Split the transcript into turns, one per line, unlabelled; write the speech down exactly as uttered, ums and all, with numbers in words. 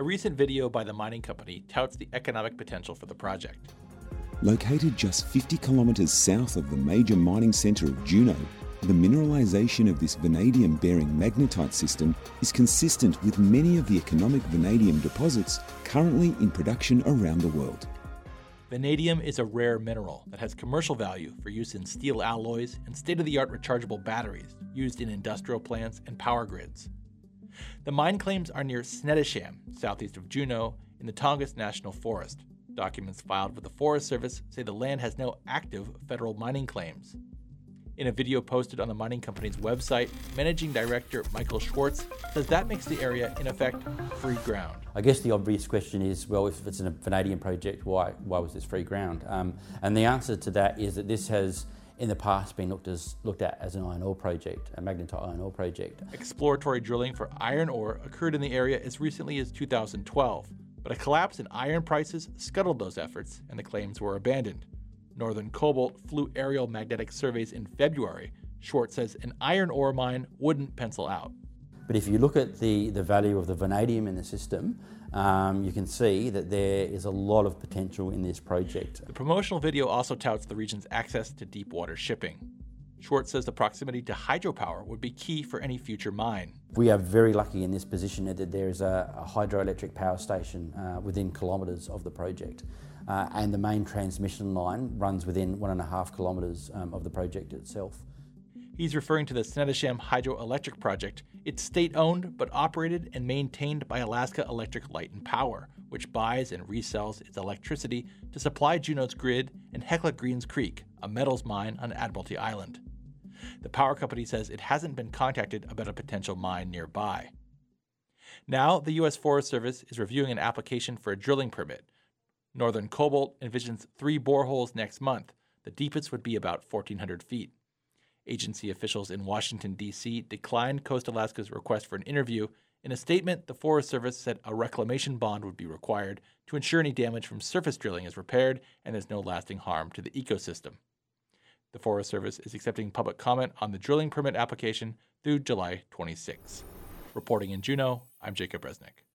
A recent video by the mining company touts the economic potential for the project.
Located just fifty kilometres south of the major mining centre of Juneau, the mineralisation of this vanadium-bearing magnetite system is consistent with many of the economic vanadium deposits currently in production around the world.
Vanadium is a rare mineral that has commercial value for use in steel alloys and state-of-the-art rechargeable batteries used in industrial plants and power grids. The mine claims are near Snettisham, southeast of Juneau, in the Tongass National Forest. Documents filed with the Forest Service say the land has no active federal mining claims. In a video posted on the mining company's website, Managing Director Michael Schwartz says that makes the area, in effect, free ground.
I guess the obvious question is, well, if it's a vanadium project, why why was this free ground? Um, and the answer to that is that this has, in the past, been looked, as, looked at as an iron ore project, a magnetite iron ore project.
Exploratory drilling for iron ore occurred in the area as recently as two thousand twelve, but a collapse in iron prices scuttled those efforts and the claims were abandoned. Northern Cobalt flew aerial magnetic surveys in February. Schwartz says an iron ore mine wouldn't pencil out.
But if you look at the, the value of the vanadium in the system, um, you can see that there is a lot of potential in this project.
The promotional video also touts the region's access to deep water shipping. Schwartz says the proximity to hydropower would be key for any future mine.
We are very lucky in this position that there is a, a hydroelectric power station uh, within kilometres of the project. Uh, and the main transmission line runs within one and a half kilometres um, of the project itself.
He's referring to the Snettisham Hydroelectric Project. It's state-owned but operated and maintained by Alaska Electric Light and Power, which buys and resells its electricity to supply Juneau's grid and Hecla Greens Creek, a metals mine on Admiralty Island. The power company says it hasn't been contacted about a potential mine nearby. Now, the U S Forest Service is reviewing an application for a drilling permit. Northern Cobalt envisions three boreholes next month. The deepest would be about fourteen hundred feet. Agency officials in Washington, D C declined Coast Alaska's request for an interview. In a statement, the Forest Service said a reclamation bond would be required to ensure any damage from surface drilling is repaired and there's no lasting harm to the ecosystem. The Forest Service is accepting public comment on the drilling permit application through July twenty-sixth. Reporting in Juneau, I'm Jacob Resnick.